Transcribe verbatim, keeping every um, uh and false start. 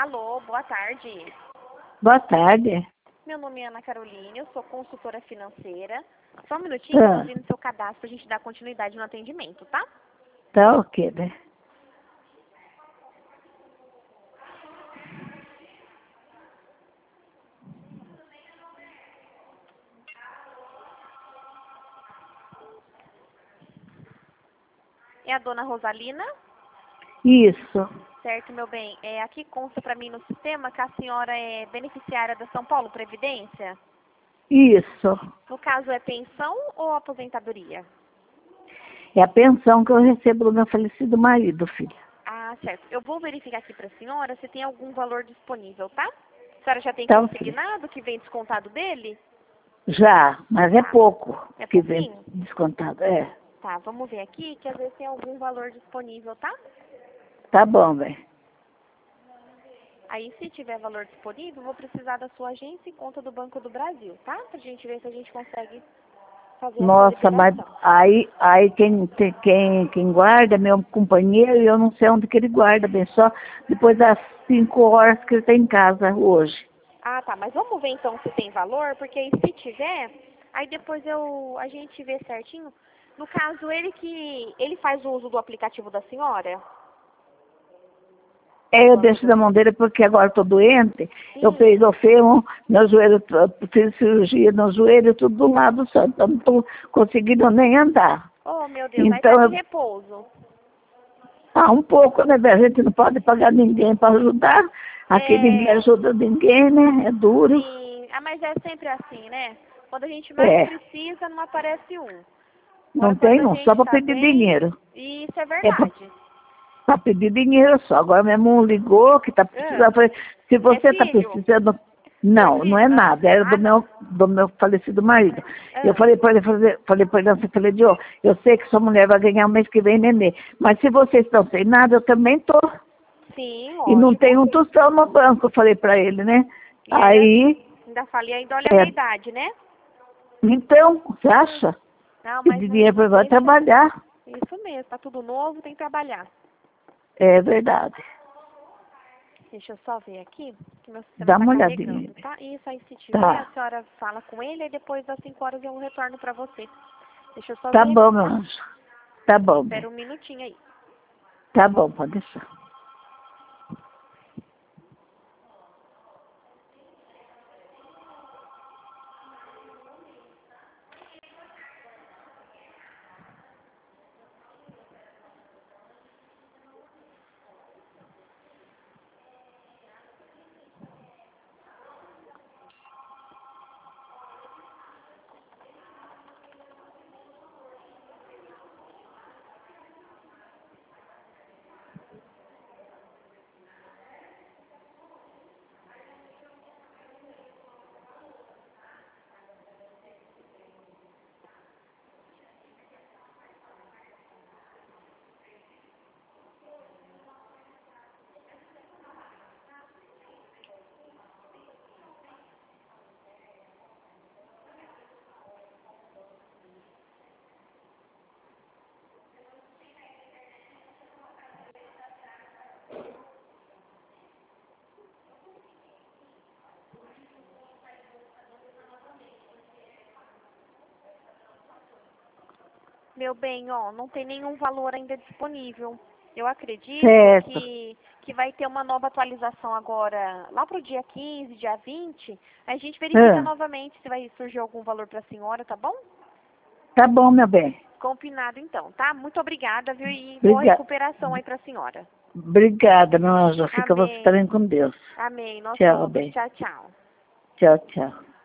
Alô, boa tarde. Boa tarde. Meu nome é Ana Carolina, eu sou consultora financeira. Só um minutinho, Ah, estou ouvindo seu cadastro pra gente dar continuidade no atendimento, tá? tá ok, né? É a dona Rosalina? Isso, Certo, meu bem. É, aqui consta pra mim no sistema que a senhora é beneficiária da São Paulo Previdência. isso. No caso, é pensão ou aposentadoria? É a pensão que eu recebo do meu falecido marido, filha. Ah, certo. Eu vou verificar aqui pra senhora se tem algum valor disponível, tá? A senhora já tem Tá ok. consignado que vem descontado dele? Já, mas é Tá. pouco É que vem pouquinho? descontado. É, Tá, vamos ver aqui que às vezes tem algum valor disponível, tá? tá bom, velho. Aí, se tiver valor disponível, vou precisar da sua agência e conta do Banco do Brasil, tá? Pra gente ver se a gente consegue fazer essa Nossa, mas liberação. aí, aí quem, tem- quem, quem guarda é meu companheiro e eu não sei onde que ele guarda, bem, só depois das cinco horas que ele tá em casa hoje. Ah, tá, mas vamos ver então se tem valor, porque aí se tiver, aí depois eu, a gente vê certinho. No caso, ele que, ele faz o uso do aplicativo da senhora? É, Do eu Banco deixo do... na mão dele porque agora estou doente. Eu Sim. fiz o ferro, meu joelho, t- fiz cirurgia no joelho, tudo do lado só. Então não estou conseguindo nem andar. Oh, meu Deus, aí tá Então, de eu, repouso. ah, um pouco, né? A gente não pode pagar ninguém para ajudar. Aqui ninguém É, ajuda ninguém, né? É duro. sim. Ah, mas é sempre assim, né? Quando a gente mais É, precisa, não aparece um. Agora, não quando tem a não, só gente para tá pedir bem, dinheiro. isso é É para verdade. pedir dinheiro só. Agora mesmo um ligou que está precisando. Ah, Eu falei, se é você está filho? precisando. Foi Não, não filho? é Ah, nada, era do ah não. meu, do meu falecido marido. Eu Ah, falei para ele, falei, falei para ele assim, falei, Dio, eu sei que sua mulher vai ganhar o mês que vem nenê, mas se vocês estão sem nada, eu também tô. sim, E não tem lógico. um tostão no banco, eu falei para ele, né? E ainda, Aí, ainda falei, ainda olha a minha é, idade, né? então, você Hum, acha? não, mas Pedir não, dinheiro para não ele, vai deixa. trabalhar. Isso mesmo, tá tudo novo, tem que trabalhar. É verdade. Deixa eu só ver aqui, que meu sistema Dá tá uma olhadinha. carregando, tá? Isso aí, se tiver, a Tá, senhora fala com ele e depois das cinco horas eu retorno pra você. Deixa eu só tá ver bom, aqui, meu tá? anjo. Tá bom, Espera bem. um minutinho aí. Tá bom, pode deixar. Meu bem, ó, não tem nenhum valor ainda disponível. Eu acredito Certo. que, que vai ter uma nova atualização agora, lá pro dia quinze, dia vinte. A gente verifica Ah, novamente se vai surgir algum valor pra senhora, tá bom? tá bom, meu bem. Combinado então, tá? Muito obrigada, viu? E boa Obriga- recuperação aí pra senhora. Obrigada, meu anjo. Fica você Amém. também com Deus. Amém. Nós Tchau, outros. bem. Tchau, tchau. Tchau, tchau.